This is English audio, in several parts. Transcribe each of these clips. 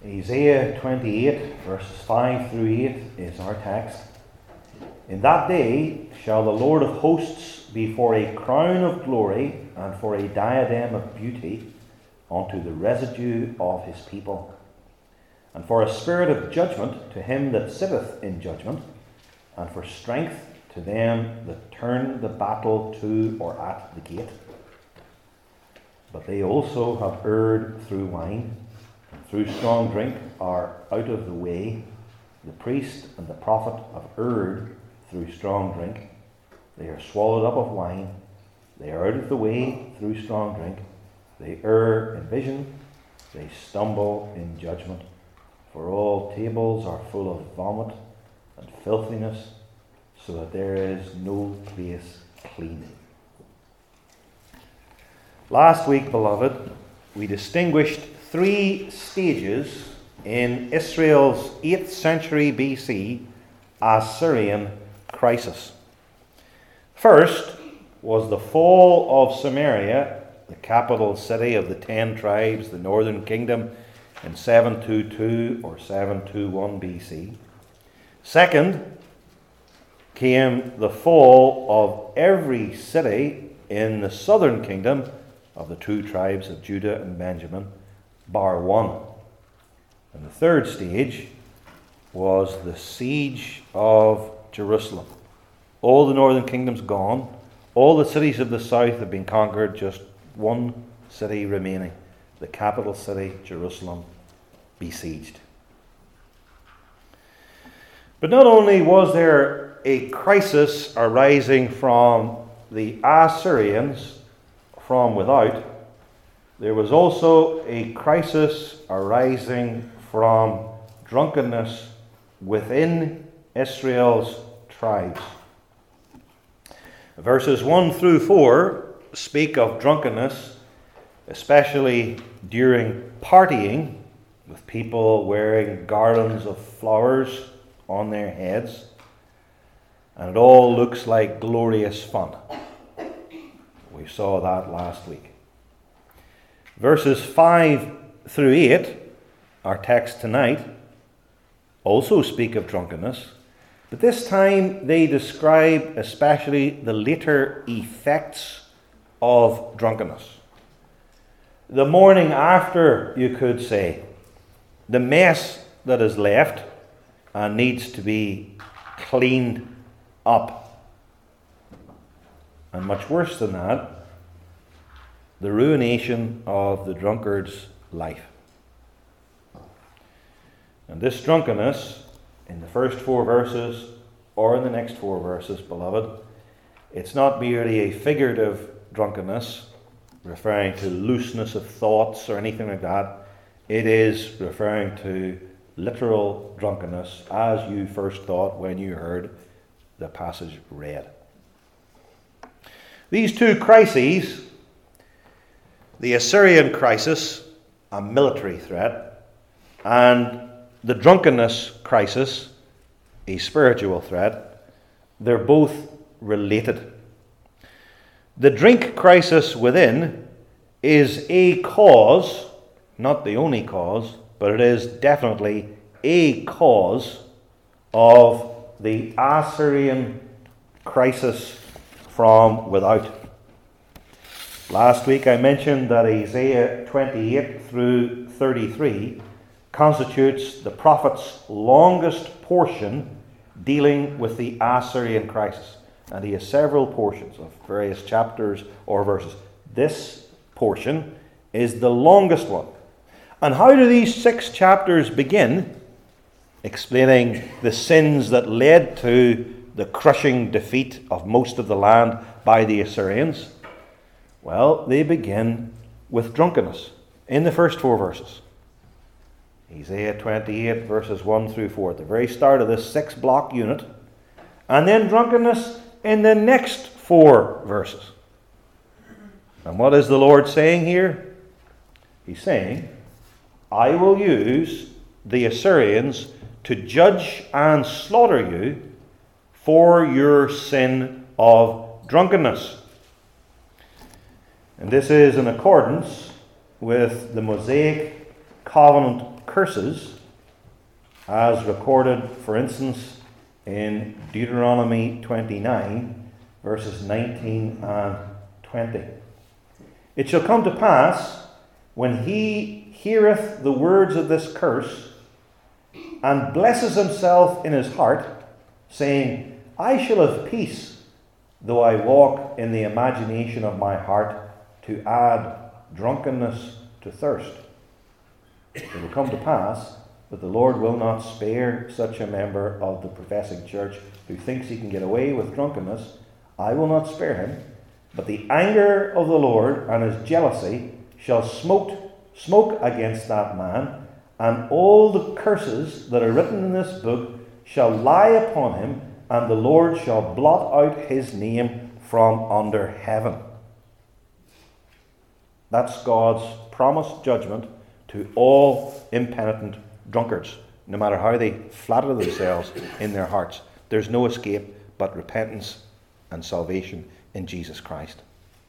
Isaiah 28, verses 5 through 8 is our text. In that day shall the Lord of hosts be for a crown of glory and for a diadem of beauty unto the residue of his people, and for a spirit of judgment to him that sitteth in judgment, and for strength to them that turn the battle to or at the gate. But they also have erred through wine, and through strong drink are out of the way. The priest and the prophet have erred through strong drink. They are swallowed up of wine. They are out of the way through strong drink. They err in vision. They stumble in judgment. For all tables are full of vomit and filthiness, so that there is no place clean. Last week, beloved, we distinguished three stages in Israel's 8th century BC Assyrian crisis. First was the fall of Samaria, the capital city of the 10 tribes, the northern kingdom, in 722 or 721 BC. Second came the fall of every city in the southern kingdom of the 2 tribes of Judah and Benjamin, bar one. And the third stage was the siege of Jerusalem. All the northern kingdom's gone. All the cities of the south have been conquered. Just one city remaining, the capital city, Jerusalem, besieged. But not only was there a crisis arising from the Assyrians from without, there was also a crisis arising from drunkenness within Israel's tribes. Verses 1 through 4 speak of drunkenness, especially during partying, with people wearing garlands of flowers on their heads, and it all looks like glorious fun. We saw that last week. Verses 5 through 8, our text tonight, also speak of drunkenness, but this time they describe especially the later effects of drunkenness. The morning after, you could say, the mess that is left and needs to be cleaned up. And much worse than that, the ruination of the drunkard's life. And this drunkenness, in the first 4 verses, or in the next 4 verses, beloved, it's not merely a figurative drunkenness, referring to looseness of thoughts or anything like that. It is referring to literal drunkenness, as you first thought when you heard the passage read. These 2 crises, the Assyrian crisis, a military threat, and the drunkenness crisis, a spiritual threat, they're both related. The drink crisis within is a cause, not the only cause, but it is definitely a cause of the Assyrian crisis from without. Last week I mentioned that Isaiah 28 through 33 constitutes the prophet's longest portion dealing with the Assyrian crisis. And he has several portions of various chapters or verses. This portion is the longest one. And how do these 6 chapters begin? Explaining the sins that led to the crushing defeat of most of the land by the Assyrians. Well, they begin with drunkenness in the first 4 verses. Isaiah 28 verses 1 through 4, at the very start of this 6-block unit. And then drunkenness in the next 4 verses. And what is the Lord saying here? He's saying, I will use the Assyrians to judge and slaughter you for your sin of drunkenness. And this is in accordance with the Mosaic covenant curses, as recorded, for instance, in Deuteronomy 29, verses 19 and 20. It shall come to pass, when he heareth the words of this curse, and blesses himself in his heart, saying, I shall have peace, though I walk in the imagination of my heart, to add drunkenness to thirst. It will come to pass that the Lord will not spare such a member of the professing church who thinks he can get away with drunkenness. I will not spare him, but the anger of the Lord and his jealousy shall smoke against that man, and all the curses that are written in this book shall lie upon him, and the Lord shall blot out his name from under heaven. That's God's promised judgment to all impenitent drunkards, no matter how they flatter themselves in their hearts. There's no escape but repentance and salvation in Jesus Christ.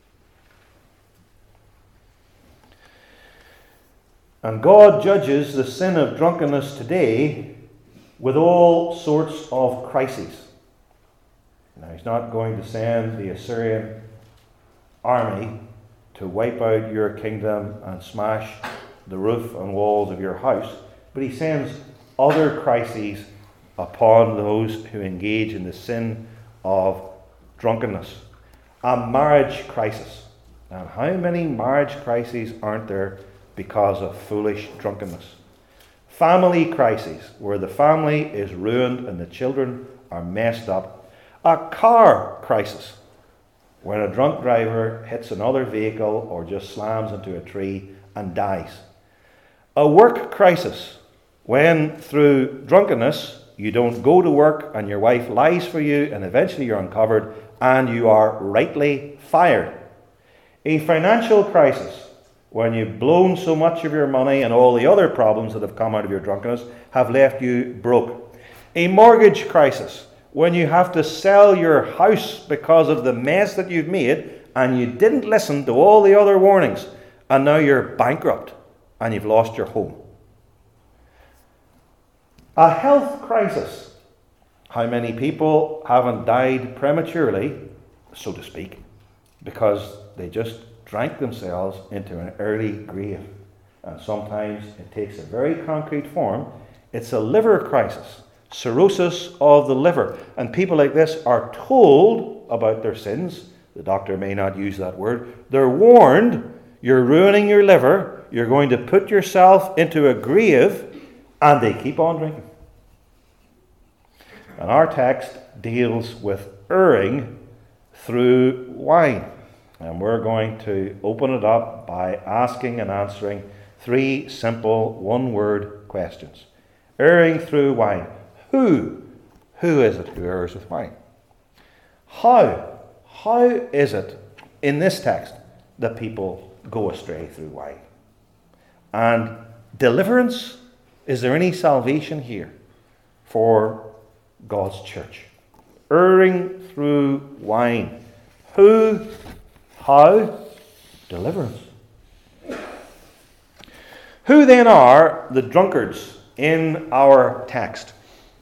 And God judges the sin of drunkenness today with all sorts of crises. Now, he's not going to send the Assyrian army to wipe out your kingdom and smash the roof and walls of your house, but he sends other crises upon those who engage in the sin of drunkenness. A marriage crisis. And how many marriage crises aren't there because of foolish drunkenness? Family crises, where the family is ruined and the children are messed up. A car crisis, when a drunk driver hits another vehicle or just slams into a tree and dies. A work crisis, when through drunkenness you don't go to work and your wife lies for you and eventually you're uncovered and you are rightly fired. A financial crisis, when you've blown so much of your money and all the other problems that have come out of your drunkenness have left you broke. A mortgage crisis, when you have to sell your house because of the mess that you've made and you didn't listen to all the other warnings and now you're bankrupt and you've lost your home. A health crisis. How many people haven't died prematurely, so to speak, because they just drank themselves into an early grave? And sometimes it takes a very concrete form. It's a liver crisis. Cirrhosis of the liver. And people like this are told about their sins. The doctor may not use that word. They're warned, you're ruining your liver, you're going to put yourself into a grave, and they keep on drinking. And our text deals with erring through wine. And we're going to open it up by asking and answering three simple one-word questions. Erring through wine. Who is it who errs with wine? How is it in this text that people go astray through wine? And deliverance, is there any salvation here for God's church? Erring through wine. Who, how, deliverance. Who then are the drunkards in our text?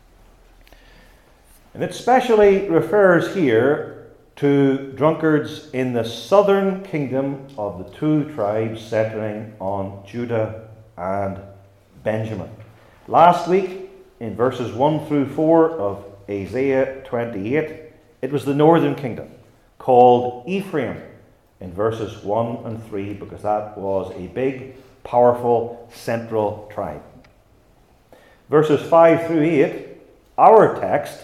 And it specially refers here to drunkards in the southern kingdom of the two tribes centering on Judah and Benjamin. Last week, in verses 1 through 4 of Isaiah 28, it was the northern kingdom, called Ephraim, in verses 1 and 3, because that was a big, powerful, central tribe. Verses 5 through 8, our text,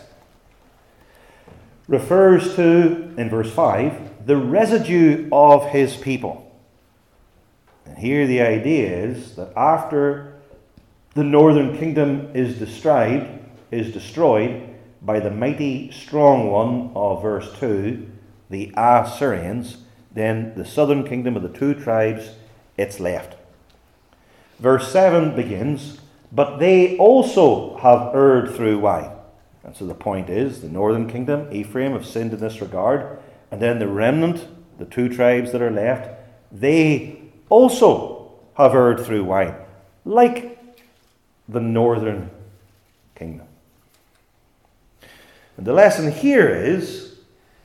refers to, in verse 5, the residue of his people. And here the idea is that after the northern kingdom is destroyed by the mighty strong one of verse 2, the Assyrians, then the southern kingdom of the two tribes, it's left. Verse 7 begins, but they also have erred through wine. And so the point is, the northern kingdom, Ephraim, have sinned in this regard. And then the remnant, the two tribes that are left, they also have erred through wine. Like the northern kingdom. And the lesson here is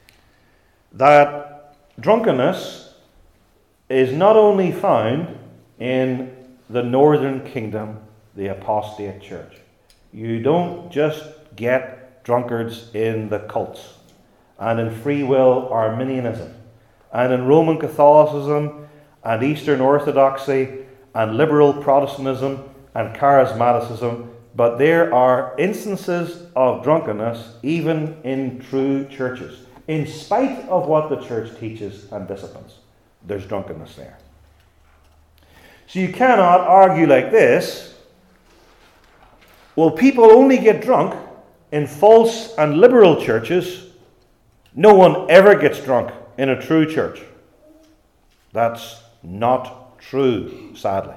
that drunkenness is not only found in the northern kingdom, the apostate church. You don't just get drunkards in the cults and in free will Arminianism and in Roman Catholicism and Eastern Orthodoxy and liberal Protestantism and charismaticism, but there are instances of drunkenness even in true churches. In spite of what the church teaches and disciplines, there's drunkenness there. So you cannot argue like this: well, people only get drunk in false and liberal churches. No one ever gets drunk in a true church. That's not true, sadly.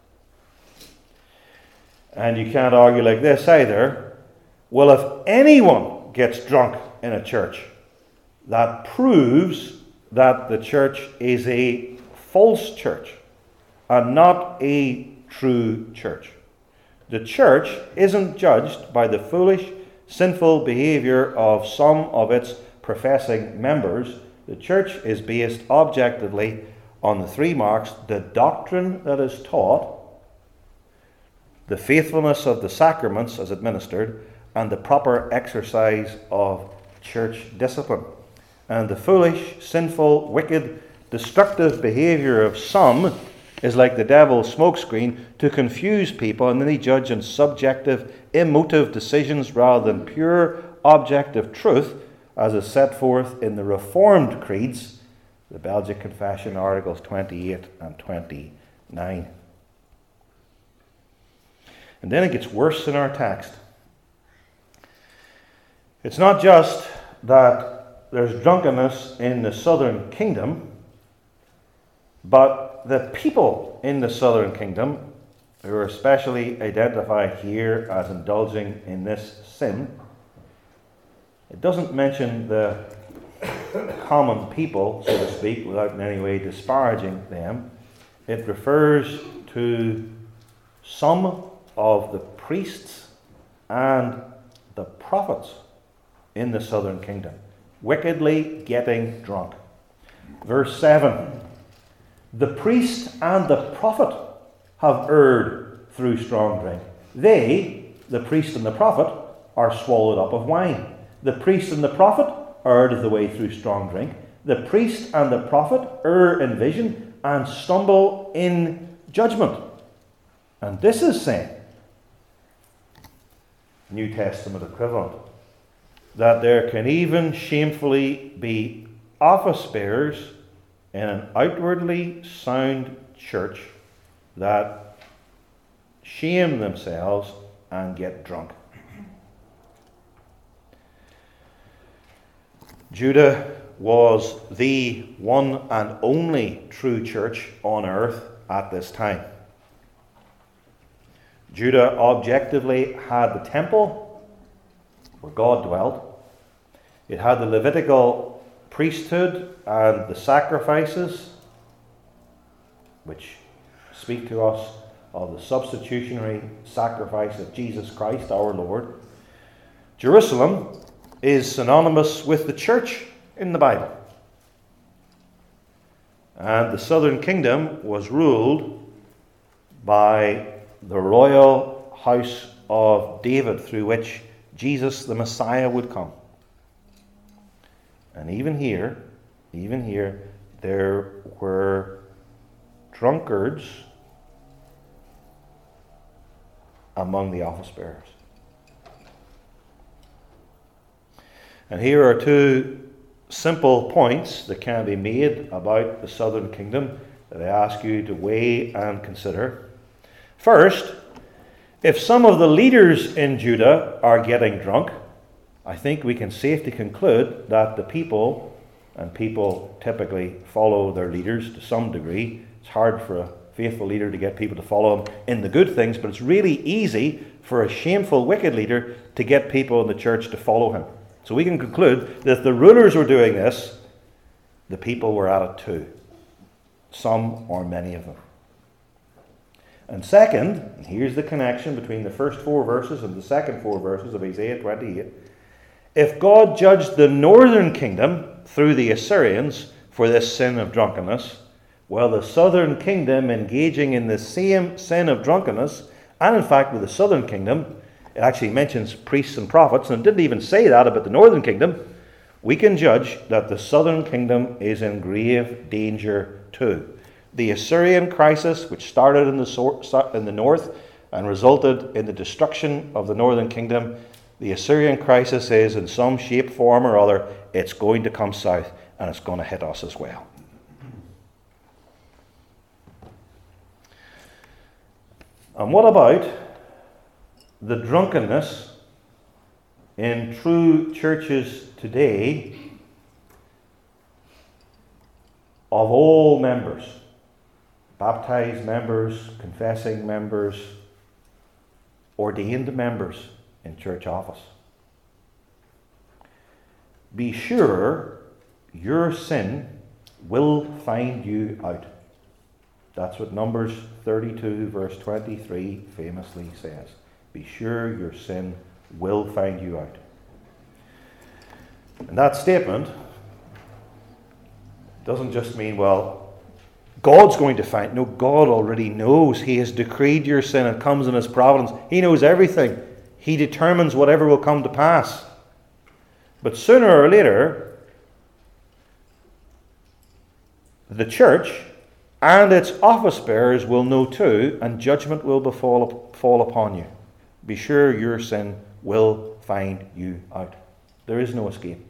And you can't argue like this either: well, if anyone gets drunk in a church, that proves that the church is a false church and not a true church. The church isn't judged by the foolish, sinful behavior of some of its professing members. The church is based objectively on the three marks: the doctrine that is taught, the faithfulness of the sacraments as administered, and the proper exercise of church discipline. And the foolish, sinful, wicked, destructive behavior of some is like the devil's smokescreen to confuse people, and then they judge on subjective, emotive decisions rather than pure, objective truth, as is set forth in the Reformed creeds, the Belgic Confession, Articles 28 and 29. And then it gets worse in our text. It's not just that there's drunkenness in the southern kingdom, but the people in the southern kingdom, who are especially identified here as indulging in this sin, it doesn't mention the common people, so to speak, without in any way disparaging them. It refers to some of the priests and the prophets in the southern kingdom, wickedly getting drunk. Verse 7, the priest and the prophet have erred through strong drink. They, the priest and the prophet, are swallowed up of wine. The priest and the prophet erred the way through strong drink. The priest and the prophet err in vision and stumble in judgment. And this is saying, New Testament equivalent, that there can even shamefully be office bearers in an outwardly sound church that shame themselves and get drunk. Judah was the one and only true church on earth at this time. Judah objectively had the temple where God dwelt. It had the Levitical priesthood and the sacrifices, which speak to us of the substitutionary sacrifice of Jesus Christ our Lord. Jerusalem is synonymous with the church in the Bible. And the southern kingdom was ruled by the royal house of David, through which Jesus the Messiah would come. And even here, there were drunkards among the office bearers. And here are two simple points that can be made about the southern kingdom that I ask you to weigh and consider. First, if some of the leaders in Judah are getting drunk, I think we can safely conclude that the people, and people typically follow their leaders to some degree. It's hard for a faithful leader to get people to follow him in the good things, but it's really easy for a shameful, wicked leader to get people in the church to follow him. So we can conclude that if the rulers were doing this, the people were at it too. Some or many of them. And second, and here's the connection between the first 4 verses and the second 4 verses of Isaiah 28. If God judged the northern kingdom through the Assyrians for this sin of drunkenness, well, the southern kingdom engaging in the same sin of drunkenness, and in fact with the southern kingdom, it actually mentions priests and prophets, and it didn't even say that about the northern kingdom, we can judge that the southern kingdom is in grave danger too. The Assyrian crisis, which started in the north and resulted in the destruction of the northern kingdom, the Assyrian crisis is in some shape, form or other, it's going to come south and it's going to hit us as well. And what about the drunkenness in true churches today of all members? Baptized members, confessing members, ordained members in church office. Be sure your sin will find you out. That's what Numbers 32 verse 23 famously says. Be sure your sin will find you out. And that statement doesn't just mean, well, God's going to find. No, God already knows. He has decreed your sin. It comes in His providence. He knows everything. He determines whatever will come to pass. But sooner or later, the church and its office bearers will know too, and judgment will fall upon you. Be sure your sin will find you out. There is no escape.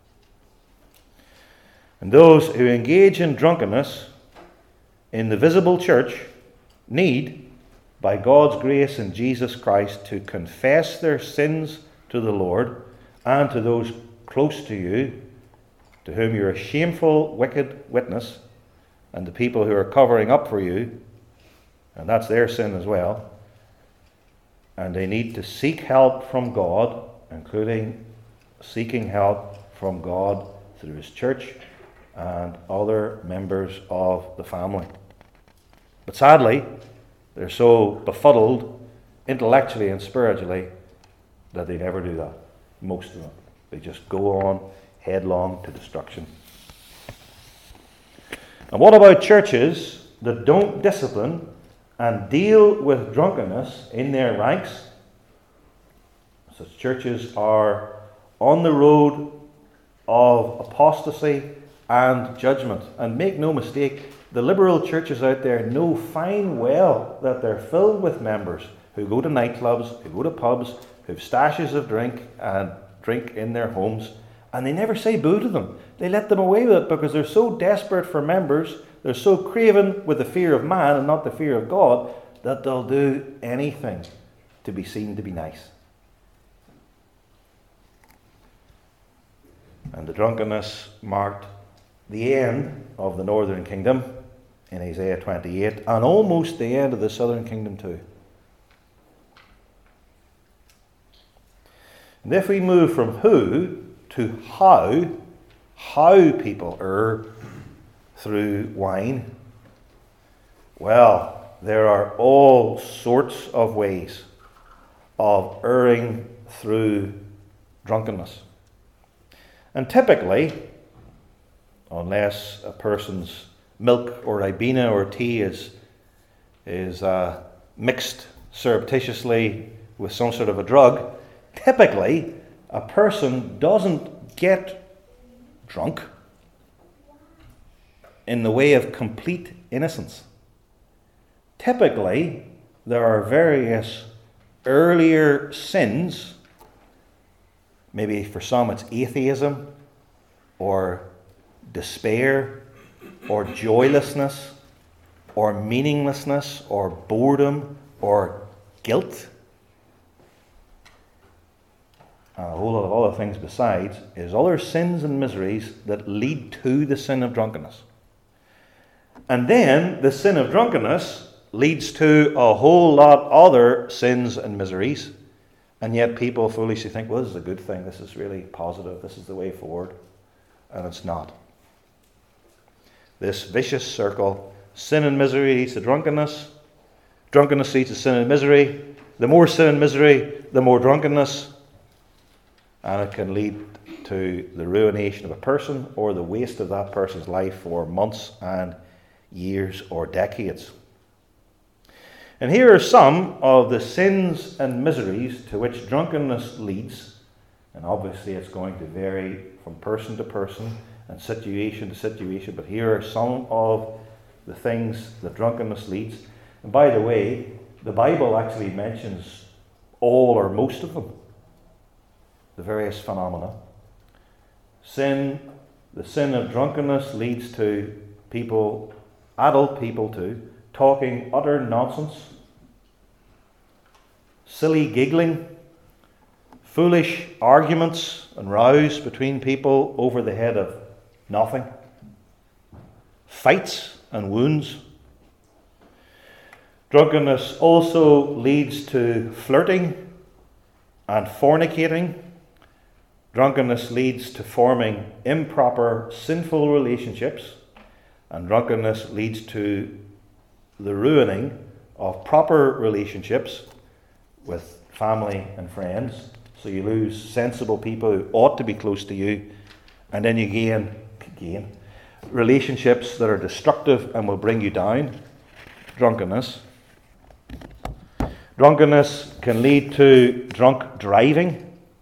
And those who engage in drunkenness in the visible church need, by God's grace in Jesus Christ, to confess their sins to the Lord and to those close to you, to whom you're a shameful, wicked witness, and the people who are covering up for you, and that's their sin as well. And they need to seek help from God, including seeking help from God through His church and other members of the family. But sadly, they're so befuddled intellectually and spiritually that they never do that. Most of them. They just go on headlong to destruction. And what about churches that don't discipline and deal with drunkenness in their ranks? Such churches are on the road of apostasy and judgment. And make no mistake, the liberal churches out there know fine well that they're filled with members who go to nightclubs, who go to pubs, who have stashes of drink and drink in their homes, and they never say boo to them. They let them away with it because they're so desperate for members, they're so craven with the fear of man and not the fear of God, that they'll do anything to be seen to be nice. And the drunkenness marked the end of the northern kingdom in Isaiah 28, and almost the end of the southern kingdom too. And if we move from who to how people err through wine, well, there are all sorts of ways of erring through drunkenness. And typically, unless a person's milk or ribena or tea is mixed surreptitiously with some sort of a drug, typically a person doesn't get drunk in the way of complete innocence. Typically, there are various earlier sins. Maybe for some it's atheism, or despair, or joylessness, or meaninglessness, or boredom, or guilt. And a whole lot of other things besides, is other sins and miseries that lead to the sin of drunkenness. And then the sin of drunkenness leads to a whole lot other sins and miseries. And yet people foolishly think, well, this is a good thing, this is really positive, this is the way forward. And it's not. This vicious circle, sin and misery leads to drunkenness, Drunkenness leads to sin and misery. The more sin and misery, the more drunkenness. And it can lead to the ruination of a person or the waste of that person's life for months and years or decades. And here are some of the sins and miseries to which drunkenness leads. And obviously it's going to vary from person to person and situation to situation. But here are some of the things that drunkenness leads. And by the way, the Bible actually mentions all or most of them. The various phenomena. The sin of drunkenness leads to people, adult people too, talking utter nonsense, silly giggling, foolish arguments and rows between people over the head of nothing, fights and wounds. Drunkenness also leads to flirting and fornicating. Drunkenness leads to forming improper, sinful relationships. And drunkenness leads to the ruining of proper relationships with family and friends. So you lose sensible people who ought to be close to you. And then you gain relationships that are destructive and will bring you down. Drunkenness. Drunkenness can lead to drunk driving,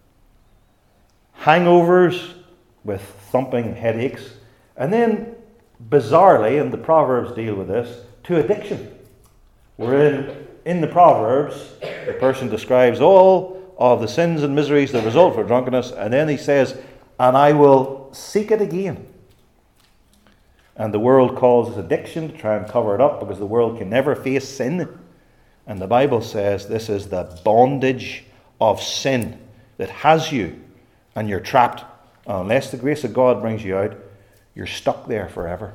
hangovers with thumping headaches, and then, bizarrely, and the Proverbs deal with this, to addiction. Wherein, in the Proverbs, the person describes all of the sins and miseries that result from drunkenness, and then he says, and I will seek it again. And the world calls it addiction to try and cover it up because the world can never face sin. And the Bible says this is the bondage of sin that has you, and you're trapped. Unless the grace of God brings you out, you're stuck there forever.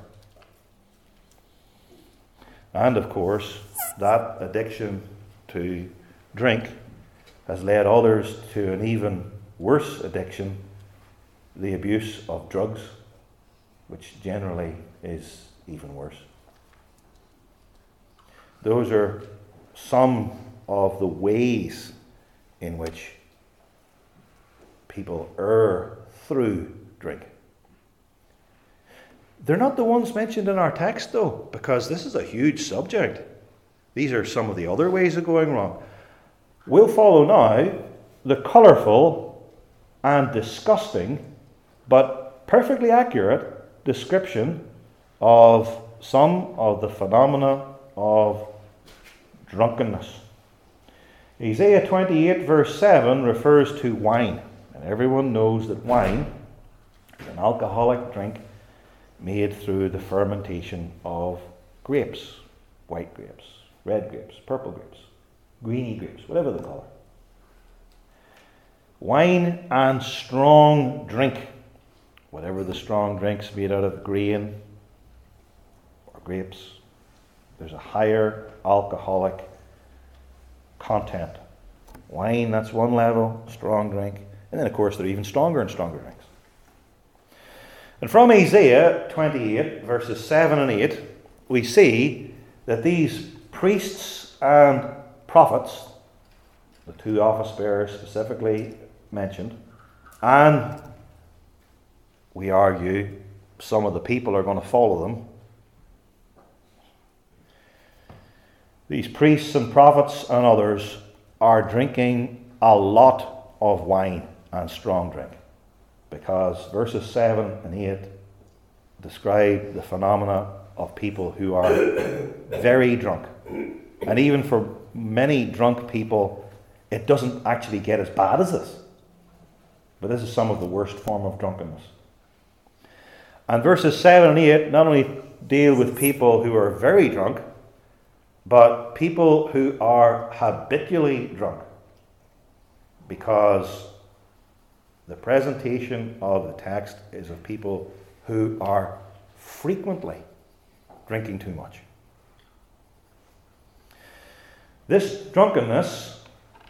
And of course, that addiction to drink has led others to an even worse addiction, the abuse of drugs, which generally is even worse. Those are some of the ways in which people err through drink. They're not the ones mentioned in our text, though, because this is a huge subject. These are some of the other ways of going wrong. We'll follow now the colourful and disgusting, but perfectly accurate description of some of the phenomena of drunkenness. Isaiah 28 verse 7 refers to wine. And everyone knows that wine is an alcoholic drink made through the fermentation of grapes. White grapes, red grapes, purple grapes, greeny grapes, whatever the colour. Wine and strong drink, whatever the strong drinks made out of grain or grapes, there's a higher alcoholic content. Wine, that's one level, strong drink. And then, of course, there are even stronger and stronger drinks. And from Isaiah 28, verses 7 and 8, we see that these priests and prophets, the two office bearers specifically mentioned, and we argue some of the people are going to follow them. These priests and prophets and others are drinking a lot of wine and strong drink, because verses 7 and 8 describe the phenomena of people who are very drunk. And even for many drunk people, it doesn't actually get as bad as this. But this is some of the worst form of drunkenness. And verses 7 and 8 not only deal with people who are very drunk, but people who are habitually drunk, because the presentation of the text is of people who are frequently drinking too much. This drunkenness,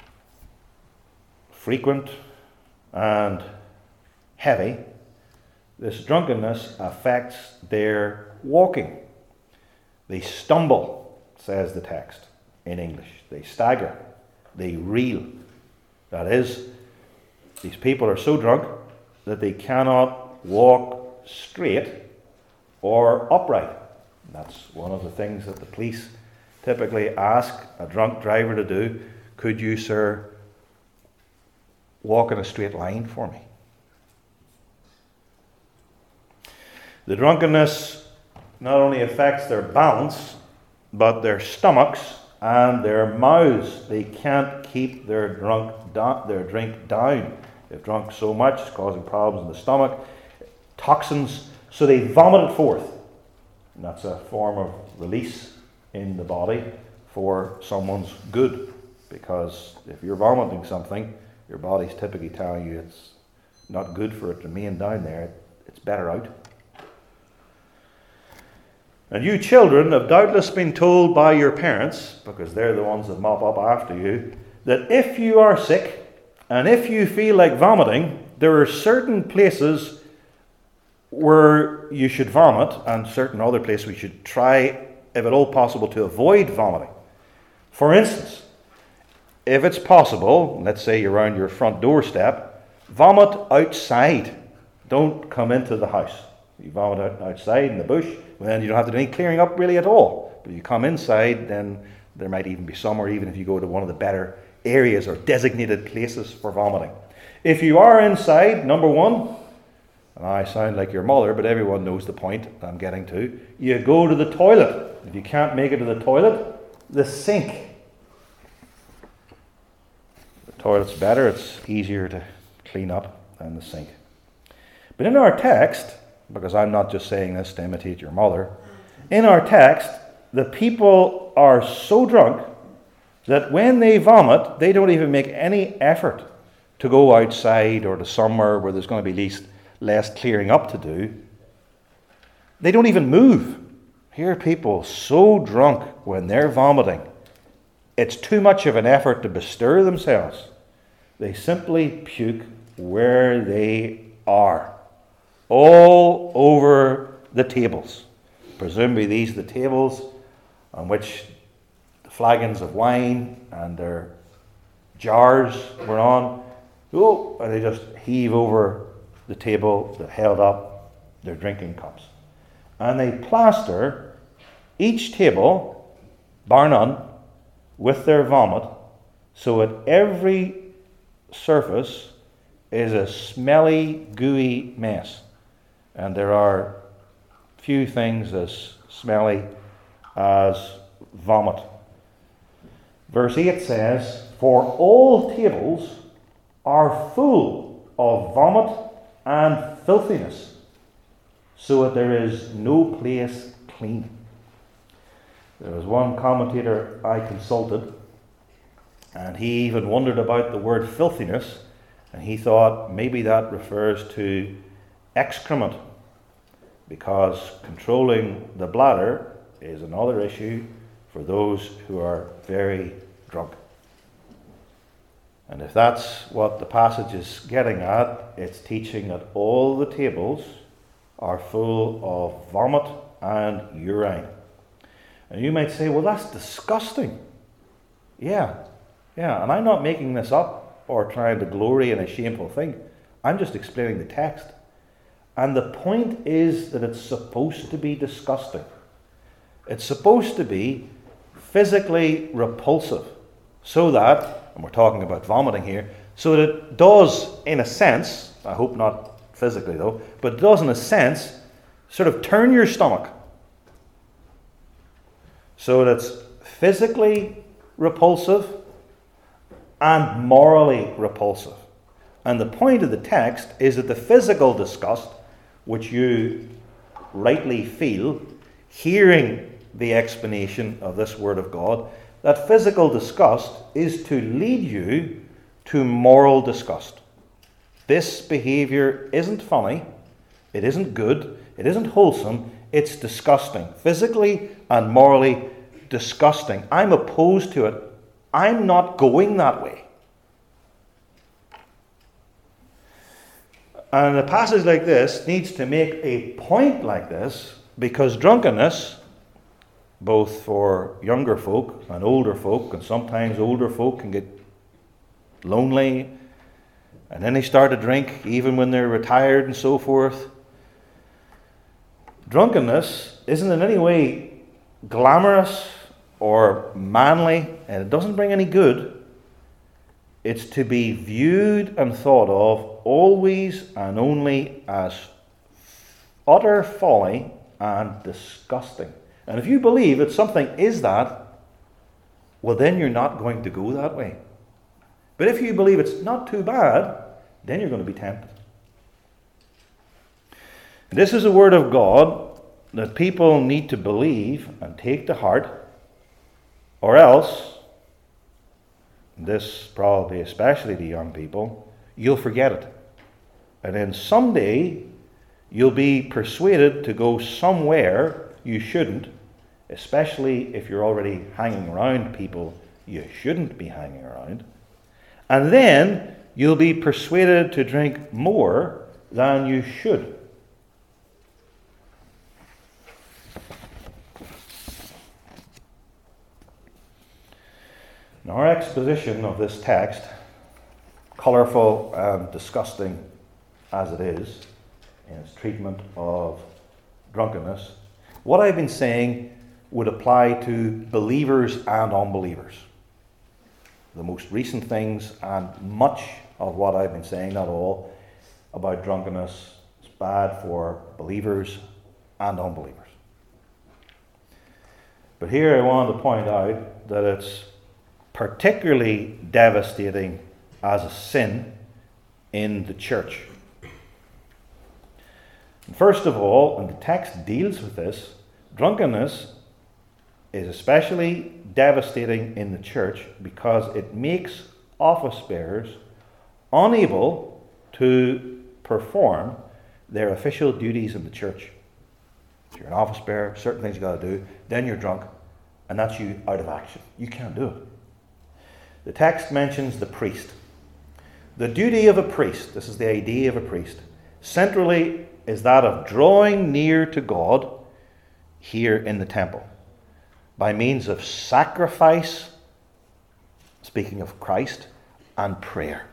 frequent and heavy, this drunkenness affects their walking. They stumble, says the text. in English. They stagger. They reel. That is, these people are so drunk that they cannot walk straight or upright. That's one of the things that the police typically ask a drunk driver to do. Could you, sir, walk in a straight line for me? The drunkenness not only affects their balance, but their stomachs and their mouths. They can't keep their drink down. They've drunk so much, it's causing problems in the stomach, toxins, so they vomit it forth. And that's a form of release in the body for someone's good. Because if you're vomiting something, your body's typically telling you it's not good for it to remain down there. It's better out. And you children have doubtless been told by your parents, because they're the ones that mop up after you, that if you are sick and if you feel like vomiting, there are certain places where you should vomit and certain other places we should try, if at all possible, to avoid vomiting. For instance, if it's possible, let's say you're around your front doorstep, vomit outside. Don't come into the house. You vomit outside in the bush, then you don't have to do any clearing up really at all. But if you come inside, then there might even be somewhere, even if you go to one of the better areas or designated places for vomiting. If you are inside, number one, and I sound like your mother, but everyone knows the point I'm getting to, you go to the toilet. If you can't make it to the toilet, the sink. The toilet's better, it's easier to clean up than the sink. But in our text, because I'm not just saying this to imitate your mother, in our text, the people are so drunk that when they vomit, they don't even make any effort to go outside or to somewhere where there's going to be less clearing up to do. They don't even move. Here are people so drunk when they're vomiting, it's too much of an effort to bestir themselves. They simply puke where they are, all over the tables. Presumably these are the tables on which the flagons of wine and their jars were on. Oh, and they just heave over the table that held up their drinking cups. And they plaster each table, bar none, with their vomit, so at every surface is a smelly, gooey mess. And there are few things as smelly as vomit. Verse 8 says, "For all tables are full of vomit and filthiness, so that there is no place clean." There was one commentator I consulted, and he even wondered about the word filthiness, and he thought maybe that refers to excrement, because controlling the bladder is another issue for those who are very drunk. And if that's what the passage is getting at, it's teaching that all the tables are full of vomit and urine. And you might say, well, that's disgusting. Yeah, and I'm not making this up or trying to glory in a shameful thing. I'm just explaining the text. And the point is that it's supposed to be disgusting. It's supposed to be physically repulsive, so that, and we're talking about vomiting here, so that it does, in a sense, I hope not physically though, but it does in a sense, sort of turn your stomach. So that it's physically repulsive and morally repulsive. And the point of the text is that the physical disgust, which you rightly feel, hearing the explanation of this word of God, that physical disgust is to lead you to moral disgust. This behavior isn't funny, it isn't good, it isn't wholesome, it's disgusting. Physically and morally disgusting. I'm opposed to it. I'm not going that way. And a passage like this needs to make a point like this, because drunkenness both for younger folk and older folk, and sometimes older folk can get lonely, and then they start to drink even when they're retired and so forth. Drunkenness isn't in any way glamorous or manly, and it doesn't bring any good. It's to be viewed and thought of always and only as utter folly and disgusting. And if you believe that something is that, well, then you're not going to go that way. But if you believe it's not too bad, then you're going to be tempted. And this is a word of God that people need to believe and take to heart, or else, this probably especially to young people, you'll forget it. And then someday you'll be persuaded to go somewhere you shouldn't, especially if you're already hanging around people you shouldn't be hanging around. And then you'll be persuaded to drink more than you should. In our exposition of this text, colourful and disgusting as it is in its treatment of drunkenness, what I've been saying would apply to believers and unbelievers. The most recent things and much of what I've been saying, not all, about drunkenness is bad for believers and unbelievers. But here I want to point out that it's particularly devastating as a sin in the church. First of all, and the text deals with this, drunkenness is especially devastating in the church because it makes office bearers unable to perform their official duties in the church. If you're an office bearer, certain things you've got to do, then you're drunk, and that's you out of action. You can't do it. The text mentions the priest. The duty of a priest, this is the idea of a priest, centrally is that of drawing near to God here in the temple by means of sacrifice, speaking of Christ, and prayer.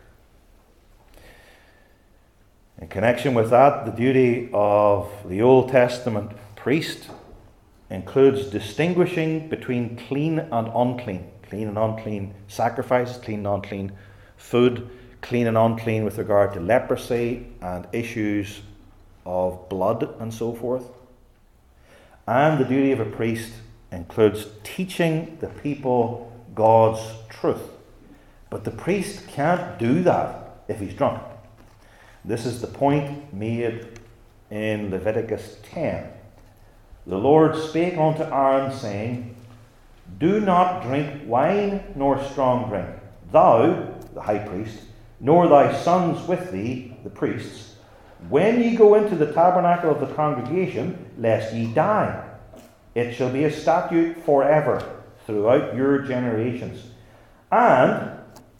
In connection with that, the duty of the Old Testament priest includes distinguishing between clean and unclean sacrifices, clean and unclean food, clean and unclean with regard to leprosy and issues of blood and so forth. And the duty of a priest includes teaching the people God's truth. But the priest can't do that if he's drunk. This is the point made in Leviticus 10. The Lord spake unto Aaron, saying, Do not drink wine nor strong drink, thou, the high priest, nor thy sons with thee, the priests, when ye go into the tabernacle of the congregation, lest ye die. It shall be a statute forever throughout your generations. And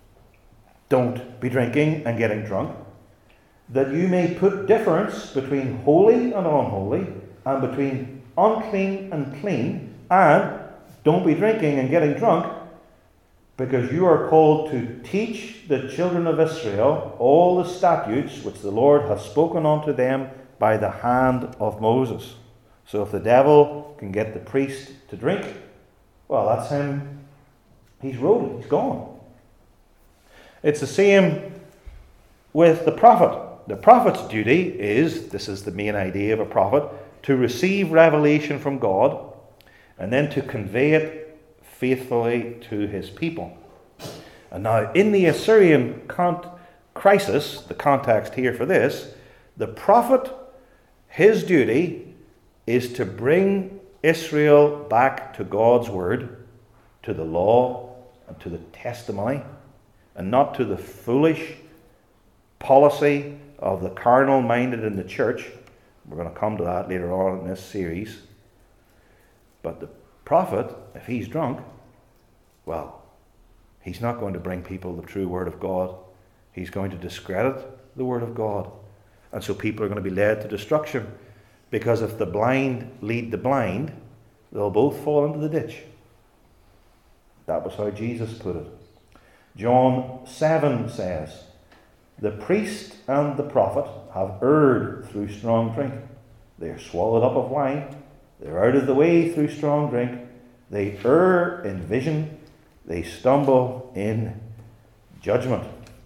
don't be drinking and getting drunk, that you may put difference between holy and unholy, and between unclean and clean. And don't be drinking and getting drunk, because you are called to teach the children of Israel all the statutes which the Lord hath spoken unto them by the hand of Moses. So if the devil can get the priest to drink, well, that's him. He's rode it. He's gone. It's the same with the prophet. The prophet's duty is, this is the main idea of a prophet, to receive revelation from God and then to convey it faithfully to his people. And now, in the Assyrian crisis, the context here for this, the prophet, his duty is to bring Israel back to God's word, to the law, and to the testimony, and not to the foolish policy of the carnal-minded in the church. We're going to come to that later on in this series. But the prophet, if he's drunk, well, he's not going to bring people the true word of God. He's going to discredit the word of God. And so people are going to be led to destruction. Because if the blind lead the blind, they'll both fall into the ditch. That was how Jesus put it. John 7 says, "The priest and the prophet have erred through strong drink. They are swallowed up of wine. They're out of the way through strong drink. They err in vision. They stumble in judgment."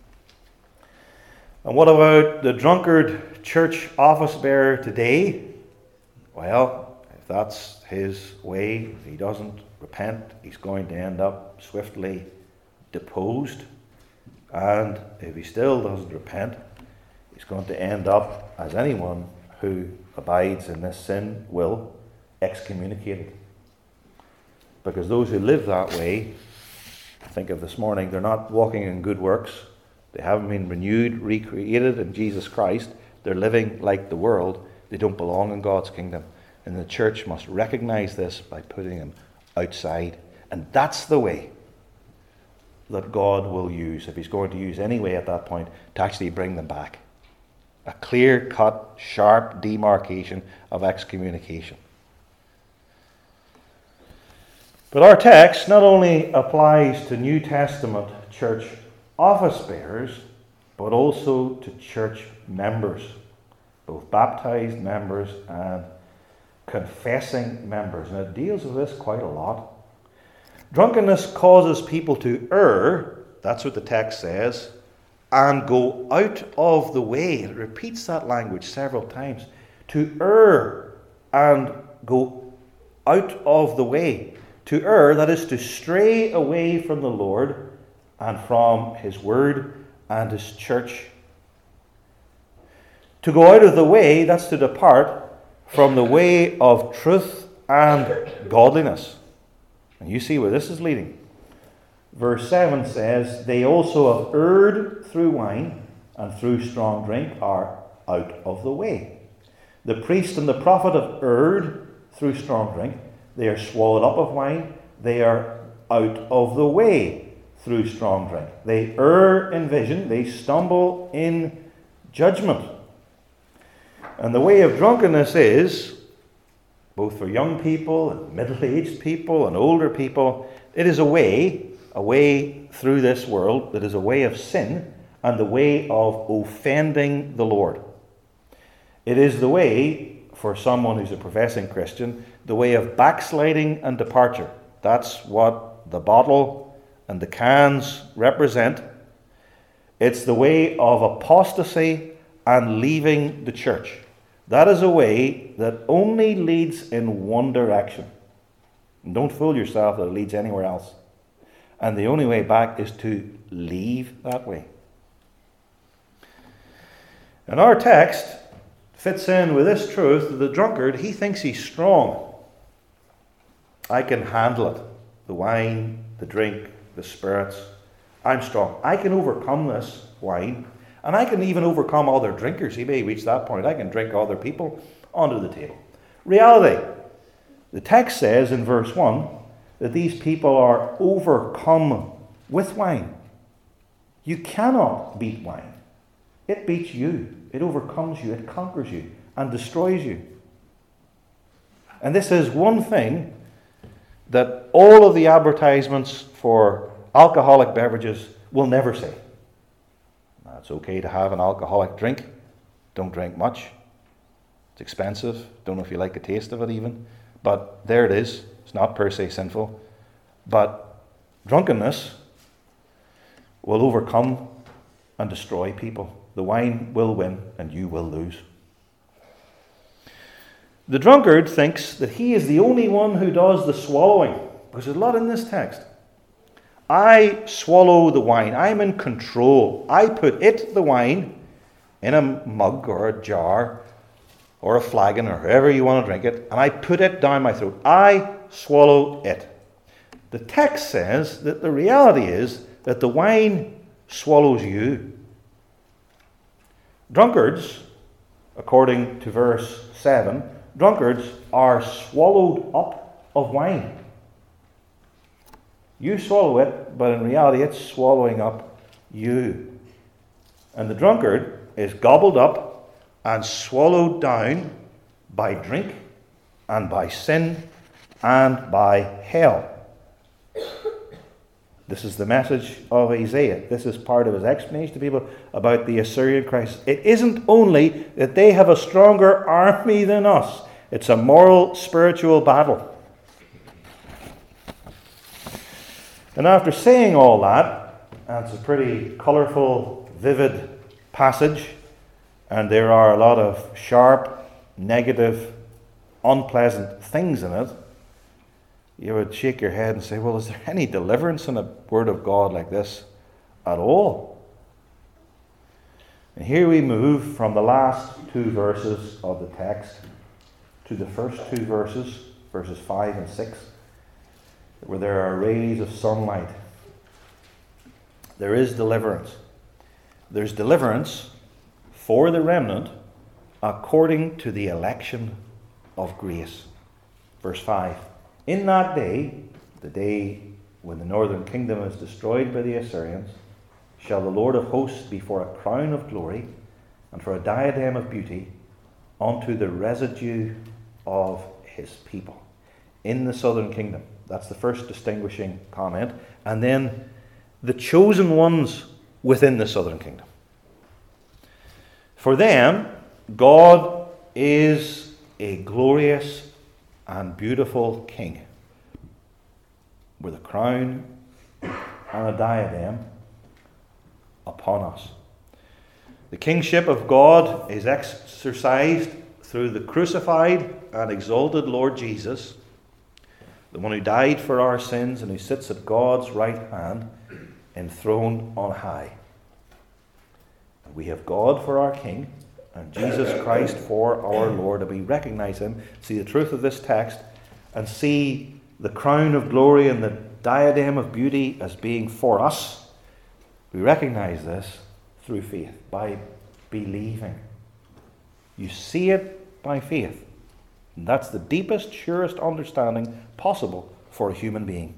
And what about the drunkard church office bearer today? Well, if that's his way, if he doesn't repent, he's going to end up swiftly deposed. And if he still doesn't repent, he's going to end up, as anyone who abides in this sin will, excommunicated. Because those who live that way, think of this morning, they're not walking in good works. They haven't been renewed, recreated in Jesus Christ. They're living like the world. They don't belong in God's kingdom. And the church must recognize this by putting them outside. And that's the way that God will use, if he's going to use any way at that point, to actually bring them back. A clear-cut, sharp demarcation of excommunication. But our text not only applies to New Testament church office bearers, but also to church members, both baptized members and confessing members. And it deals with this quite a lot. Drunkenness causes people to err, that's what the text says, and go out of the way. It repeats that language several times. To err and go out of the way. To err, that is to stray away from the Lord and from his word and his church. To go out of the way, that's to depart from the way of truth and godliness. And you see where this is leading. Verse 7 says, "They also have erred through wine, and through strong drink are out of the way. The priest and the prophet have erred through strong drink. They are swallowed up of wine. They are out of the way through strong drink. They err in vision. They stumble in judgment." And the way of drunkenness is, both for young people and middle-aged people and older people, it is a way through this world that is a way of sin and the way of offending the Lord. It is the way, for someone who's a professing Christian, the way of backsliding and departure. That's what the bottle and the cans represent. It's the way of apostasy and leaving the church. That is a way that only leads in one direction. And don't fool yourself that it leads anywhere else. And the only way back is to leave that way. And our text fits in with this truth that the drunkard, he thinks he's strong. I can handle it. The wine, the drink, the spirits. I'm strong. I can overcome this wine. And I can even overcome other drinkers. He may reach that point. I can drink other people onto the table. Reality. The text says in verse 1 that these people are overcome with wine. You cannot beat wine. It beats you. It overcomes you. It conquers you and destroys you. And this is one thing that all of the advertisements for alcoholic beverages will never say. It's okay to have an alcoholic drink. Don't drink much. It's expensive. Don't know if you like the taste of it even. But there it is. It's not per se sinful. But drunkenness will overcome and destroy people. The wine will win and you will lose. The drunkard thinks that he is the only one who does the swallowing. There's a lot in this text. I swallow the wine. I'm in control. I put it, the wine, in a mug or a jar or a flagon or however you want to drink it, and I put it down my throat. I swallow it. The text says that the reality is that the wine swallows you. Drunkards, according to verse 7, drunkards are swallowed up of wine. You swallow it, but in reality it's swallowing up you. And the drunkard is gobbled up and swallowed down by drink and by sin and by hell. This is the message of Isaiah. This is part of his explanation to people about the Assyrian crisis. It isn't only that they have a stronger army than us. It's a moral, spiritual battle. And after saying all that, and it's a pretty colourful, vivid passage, and there are a lot of sharp, negative, unpleasant things in it, you would shake your head and say, well, is there any deliverance in a word of God like this at all? And here we move from the last two verses of the text to the first two verses, verses 5 and 6, where there are rays of sunlight. There is deliverance. There's deliverance for the remnant according to the election of grace. Verse 5. In that day, the day when the northern kingdom is destroyed by the Assyrians, shall the Lord of hosts be for a crown of glory and for a diadem of beauty unto the residue of his people. In the southern kingdom. That's the first distinguishing comment. And then the chosen ones within the southern kingdom. For them, God is a glorious and beautiful king with a crown and a diadem upon us. The kingship of God is exercised through the crucified and exalted Lord Jesus, the one who died for our sins and who sits at God's right hand, enthroned on high. And we have God for our King and Jesus Christ for our Lord, and we recognize him, see the truth of this text, and see the crown of glory and the diadem of beauty as being for us. We recognize this through faith, by believing. You see it by faith. And that's the deepest, surest understanding possible for a human being.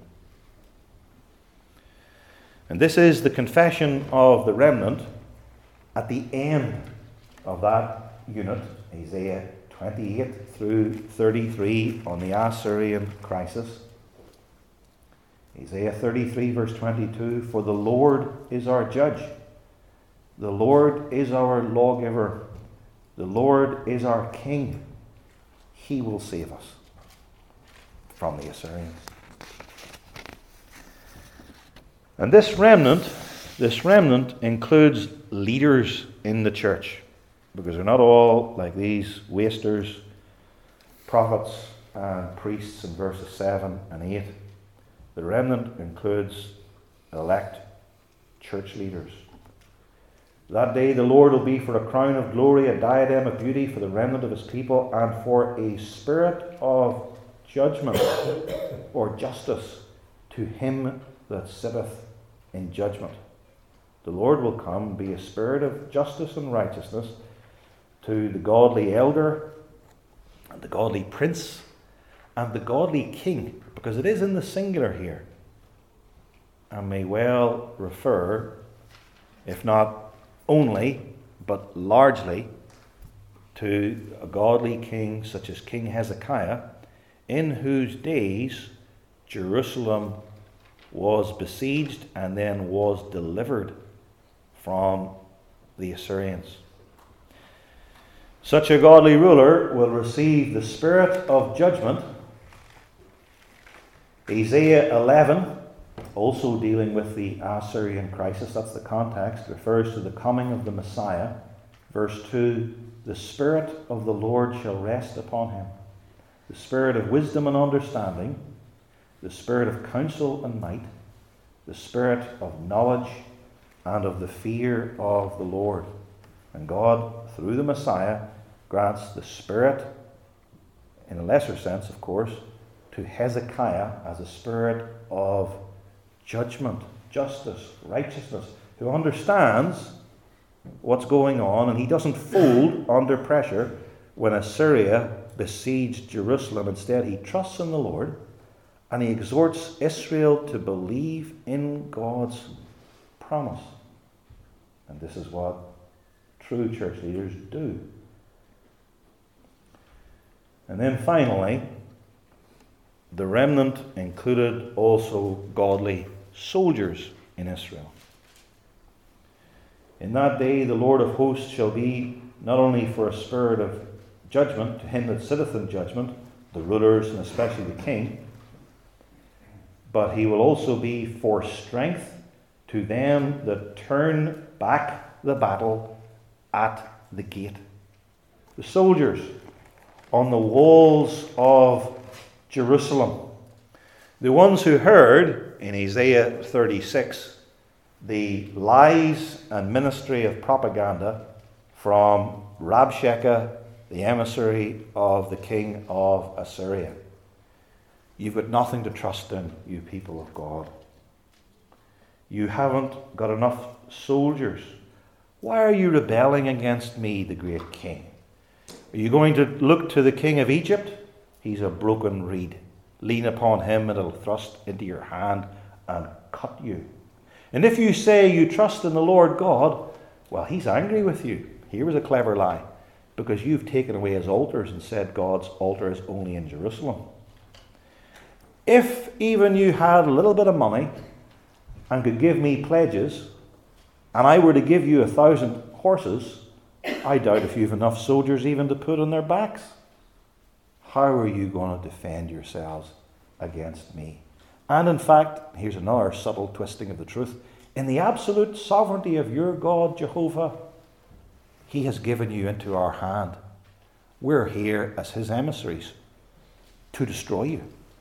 And this is the confession of the remnant at the end of that unit, Isaiah 28 through 33, on the Assyrian crisis. Isaiah 33 verse 22, for the Lord is our judge. The Lord is our lawgiver. The Lord is our king. He will save us from the Assyrians. And this remnant includes leaders in the church, because they're not all like these wasters, prophets and priests in verses 7 and 8. The remnant includes elect church leaders. That day the Lord will be for a crown of glory, a diadem of beauty for the remnant of his people, and for a spirit of judgment or justice to him that sitteth in judgment. The Lord will come and be a spirit of justice and righteousness to the godly elder and the godly prince and the godly king, because it is in the singular here, and may well refer, if not only, but largely, to a godly king such as King Hezekiah, in whose days Jerusalem was besieged and then was delivered from the Assyrians. Such a godly ruler will receive the spirit of judgment. Isaiah 11, also dealing with the Assyrian crisis, that's the context, refers to the coming of the Messiah. Verse 2, the Spirit of the Lord shall rest upon him, the Spirit of wisdom and understanding, the Spirit of counsel and might, the Spirit of knowledge and of the fear of the Lord. And God, through the Messiah, grants the Spirit, in a lesser sense, of course, to Hezekiah as a spirit of judgment, justice, righteousness, who understands what's going on, and he doesn't fold under pressure when Assyria besieged Jerusalem. Instead, he trusts in the Lord, and he exhorts Israel to believe in God's promise. And this is what true church leaders do. And then finally, the remnant included also godly soldiers in Israel. In that day the Lord of hosts shall be not only for a spirit of judgment to him that sitteth in judgment, the rulers and especially the king, but he will also be for strength to them that turn back the battle at the gate. The soldiers on the walls of Jerusalem, the ones who heard in Isaiah 36 the lies and ministry of propaganda from Rabshakeh, the emissary of the king of Assyria. You've got nothing to trust in, you people of God. You haven't got enough soldiers. Why are you rebelling against me, the great king? Are you going to look to the king of Egypt? He's a broken reed. Lean upon him and it'll thrust into your hand and cut you. And if you say you trust in the Lord God, well, he's angry with you. Here was a clever lie. Because you've taken away his altars and said God's altar is only in Jerusalem. If even you had a little bit of money and could give me pledges, and I were to give you 1,000 horses, I doubt if you've enough soldiers even to put on their backs. How are you going to defend yourselves against me? And in fact, here's another subtle twisting of the truth. In the absolute sovereignty of your God, Jehovah, he has given you into our hand. We're here as his emissaries to destroy you.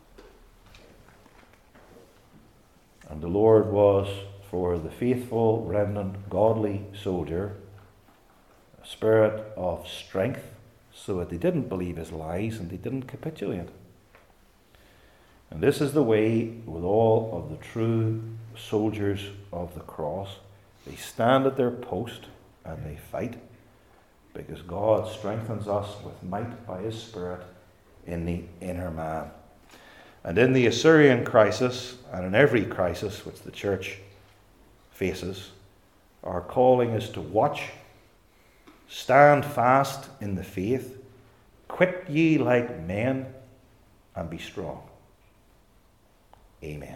And the Lord was for the faithful, remnant, godly soldier a spirit of strength so that they didn't believe his lies and they didn't capitulate. And this is the way with all of the true soldiers of the cross. They stand at their post and they fight because God strengthens us with might by his Spirit in the inner man. And in the Assyrian crisis, and in every crisis which the church faces, our calling is to watch, stand fast in the faith, quit ye like men, and be strong. Amen.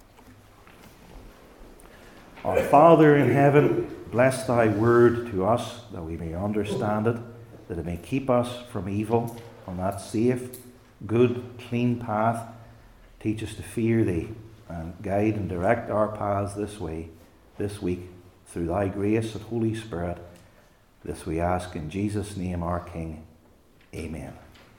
Our Father in heaven, bless thy word to us, that we may understand it, that it may keep us from evil on that safe, good, clean path. Teach us to fear thee and guide and direct our paths this week, through thy grace and Holy Spirit. This we ask in Jesus' name, our King. Amen.